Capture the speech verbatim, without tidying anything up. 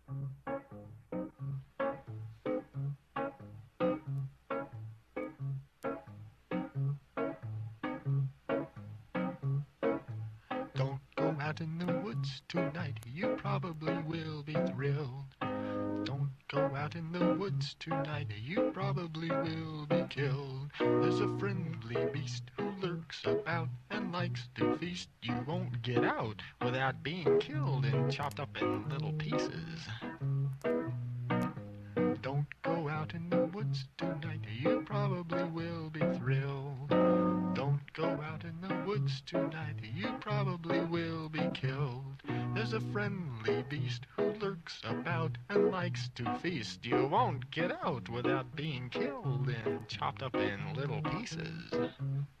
Don't go out in the woods tonight, you probably will be thrilled. Don't go out in the woods tonight, you probably will be killed. There's a friendly beast who lurks about and likes to feast. You won't get out without being killed and chopped up in little pieces. Don't go out in the woods tonight, you probably will be thrilled. Don't go out in the woods tonight, you probably will be killed. There's a friendly beast who lurks about and likes to feast. You won't get out without being killed and chopped up in little pieces.